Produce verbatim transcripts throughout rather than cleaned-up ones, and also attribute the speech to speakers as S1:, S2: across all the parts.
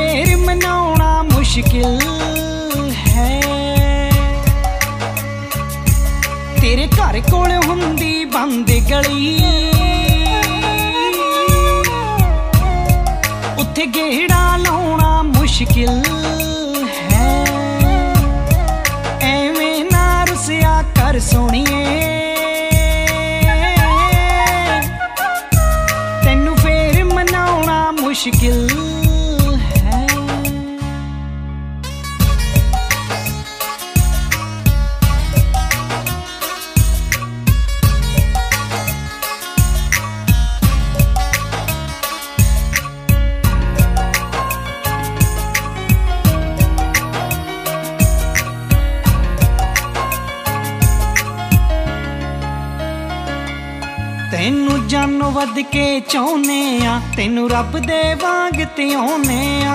S1: फेर मनाउणा मुश्किल है। तेरे घर कोल हुंदी बंद गली, उत्थे गेड़ा लाउणा मुश्किल है। एवें ना रुसिया कर सोहणीए, तैनू फेर मनाउणा मुश्किल है। तैनू जानो वध के चाहुने आ, तैनू रब दे वांग ते आउने आ।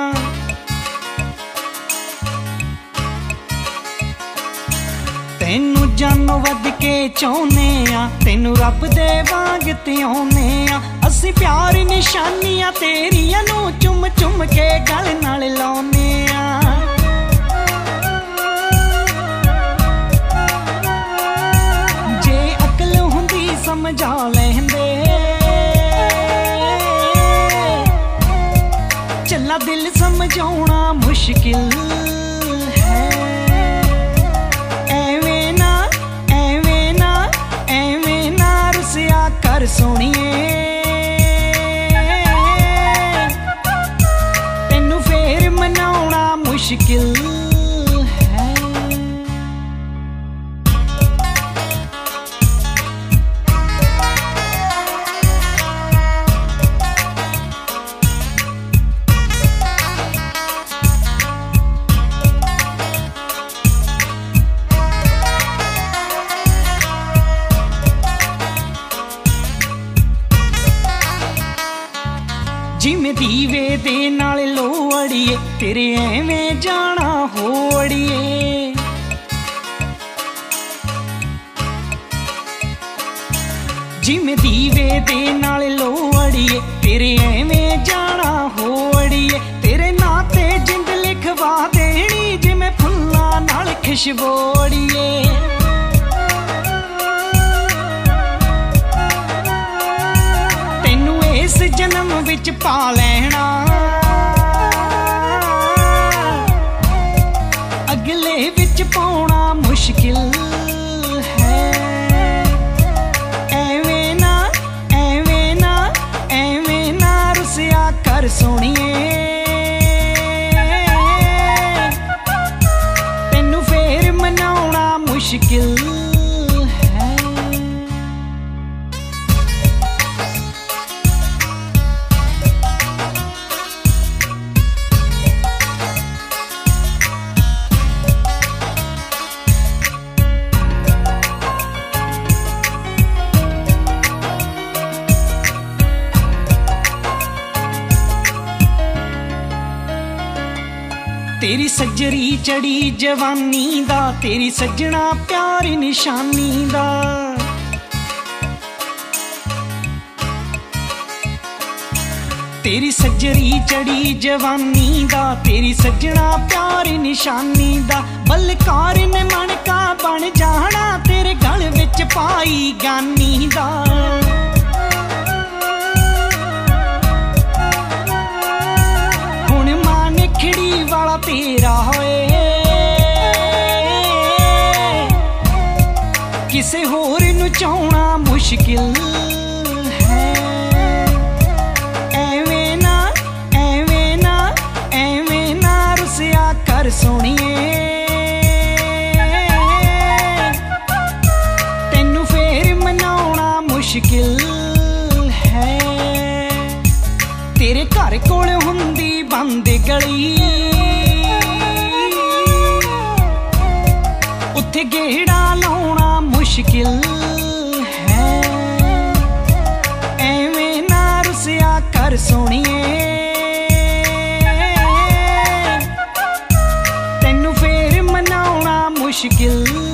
S1: तैनू जानो वध के चाहुने आ, तैनू रब दे वांग ते आउने आ। असी प्यार निशानियां तेरियां नू चुम चुम के गल नाल लाउने आ। समझा लेंदे चला दिल समझाउणा मुश्किल है। एवें ना एवें ना एवें ना रुसिया कर सोहणीए, तैनू फेर मनाउणा मुश्किल है। जिमें दीवे दे नाल लो अड़िए, तेरे एवें जाना हो अड़िए। जिमें दीवे दे नाल लो अड़िए, तेरे एवें जाना हो अड़िए। तेरे नाते जिंद लिखवा देनी, जिमें फुल्लां नाल खुशबू अड़िए। इस जन्म विच पा लेना, अगले विच पाउणा मुश्किल है। एवें ना एवें ना एवें ना रुसिया कर सोहणीए, तैनू फेर मनाउणा मुश्किल है। तेरी सजरी चढ़ी जवानी दा, तेरी सजना प्यार निशानी दा। तेरी सजरी चढ़ी जवानी दा, तेरी सजना प्यार निशानी दा। बलकार ने मन का बन जाना, तेरे गल विच पाई गानी दा। हुण मान खिड़ी वाला तेरा होए, किसे होर नू चाहुणा मुश्किल है। एवें ना एवें ना एवें ना रुसिया कर सोहणीए, तैनू फेर मनाउणा मुश्किल है। तेरे घर कोल हुंदी बंद गली, उत्थे गेड़ा लाउणा मुश्किल है। एवें ना रुसिया कर सोहणीए, तैनू फेर मनाउणा मुश्किल